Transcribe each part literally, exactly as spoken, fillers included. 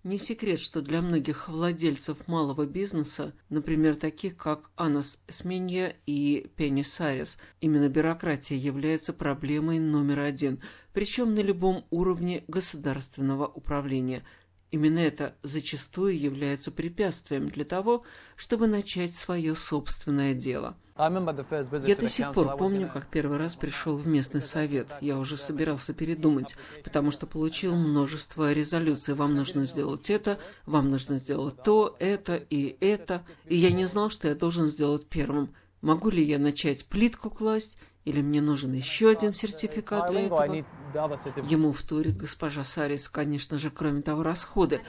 Не секрет, что для многих владельцев малого бизнеса, например, таких как Анас Эсменья и Пенни Сайрес, именно бюрократия является проблемой номер один, причем на любом уровне государственного управления. Именно это зачастую является препятствием для того, чтобы начать свое собственное дело. Я до сих пор помню, как первый раз пришел в местный совет. Я уже собирался передумать, потому что получил множество резолюций. Вам нужно сделать это, вам нужно сделать то, это и это. И я не знал, что я должен сделать первым. Могу ли я начать плитку класть, или мне нужен еще один сертификат для этого? Ему вторит госпожа Сайрес, конечно же, кроме того, расходы.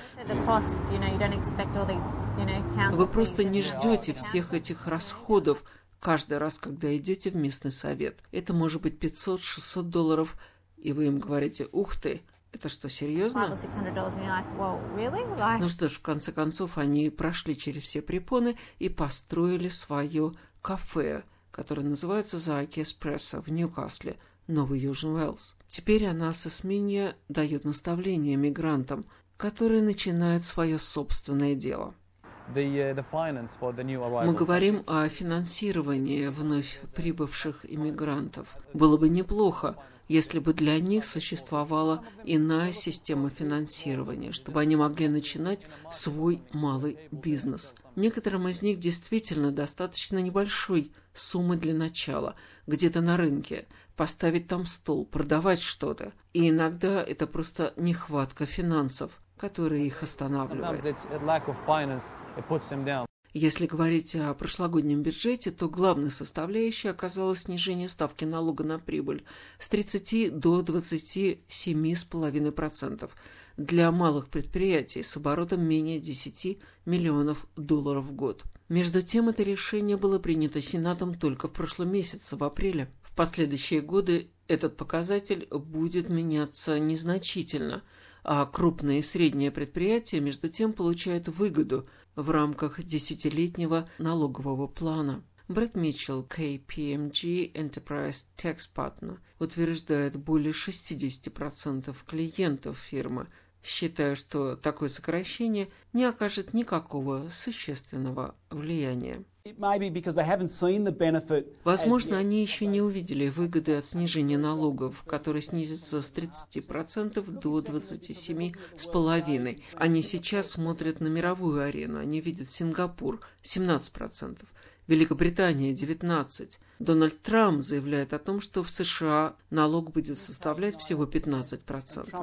Вы просто не ждете всех этих расходов каждый раз, когда идете в местный совет. Это может быть пятьсот-шестьсот долларов, и вы им говорите: ух ты, это что, серьезно? Ну что ж, в конце концов, они прошли через все препоны и построили свое кафе, которое называется The Espresso в Ньюкасле, Новый Южный Уэльс. Теперь Анас Эсменья дает наставления мигрантам, которые начинают свое собственное дело. Мы говорим о финансировании вновь прибывших иммигрантов. Было бы неплохо, если бы для них существовала иная система финансирования, чтобы они могли начинать свой малый бизнес. Некоторым из них действительно достаточно небольшой суммы для начала, где-то на рынке, поставить там стол, продавать что-то. И иногда это просто нехватка финансов, которая их останавливает. Если говорить о прошлогоднем бюджете, то главной составляющей оказалось снижение ставки налога на прибыль с тридцати до двадцати семи целых пяти десятых процента для малых предприятий с оборотом менее десяти миллионов долларов в год. Между тем, это решение было принято Сенатом только в прошлом месяце, в апреле. В последующие годы этот показатель будет меняться незначительно, а крупные и средние предприятия, между тем, получают выгоду в рамках десятилетнего налогового плана. Брэд Митчелл, кей пи эм джи Enterprise Tax Partner, утверждает, более шестьдесят процентов клиентов фирмы считая, что такое сокращение не окажет никакого существенного влияния. Возможно, они еще не увидели выгоды от снижения налогов, которые снизятся с тридцати процентов до двадцати семи целых пяти десятых процента. Они сейчас смотрят на мировую арену, они видят Сингапур – семнадцать процентов, Великобритания – девятнадцать процентов. Дональд Трамп заявляет о том, что в США налог будет составлять всего пятнадцать процентов.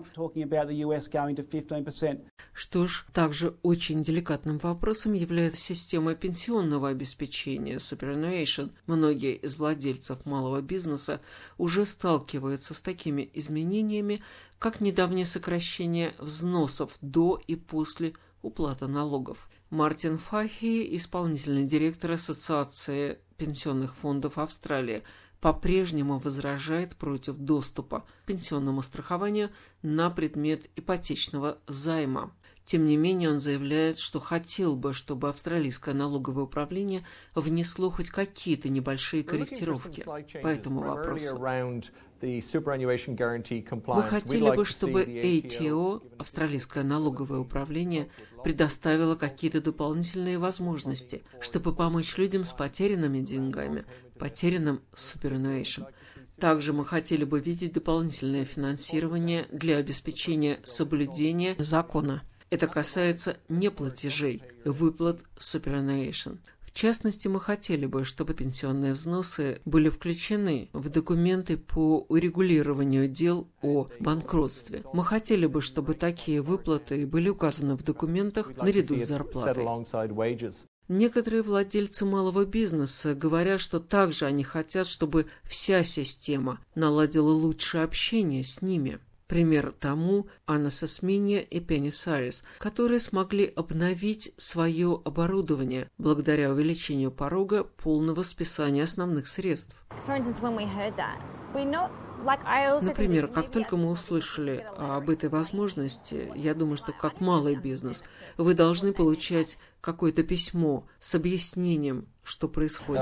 Что ж, также очень деликатным вопросом является система пенсионного обеспечения Superannuation. Многие из владельцев малого бизнеса уже сталкиваются с такими изменениями, как недавнее сокращение взносов до и после уплаты налогов. Мартин Фахи, исполнительный директор Ассоциации пенсионных фондов Австралии, по-прежнему возражает против доступа к пенсионному страхованию на предмет ипотечного займа. Тем не менее, он заявляет, что хотел бы, чтобы австралийское налоговое управление внесло хоть какие-то небольшие корректировки по этому вопросу. Мы хотели бы, чтобы эй ти о, австралийское налоговое управление, предоставило какие-то дополнительные возможности, чтобы помочь людям с потерянными деньгами, потерянным Superannuation. Также мы хотели бы видеть дополнительное финансирование для обеспечения соблюдения закона. Это касается неплатежей, выплат Superannuation. В частности, мы хотели бы, чтобы пенсионные взносы были включены в документы по урегулированию дел о банкротстве. Мы хотели бы, чтобы такие выплаты были указаны в документах наряду с зарплатой. Некоторые владельцы малого бизнеса говорят, что также они хотят, чтобы вся система наладила лучшее общение с ними. Пример тому Анас Эсменья и Пенни Сайрес, которые смогли обновить свое оборудование благодаря увеличению порога полного списания основных средств. Например, как только мы услышали об этой возможности, я думаю, что как малый бизнес, вы должны получать какое-то письмо с объяснением, что происходит.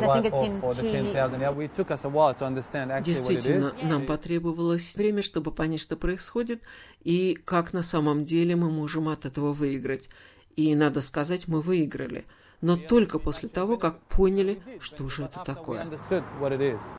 Действительно, нам потребовалось время, чтобы понять, что происходит, и как на самом деле мы можем от этого выиграть. И, надо сказать, мы выиграли. Но только после того, как поняли, что же это такое.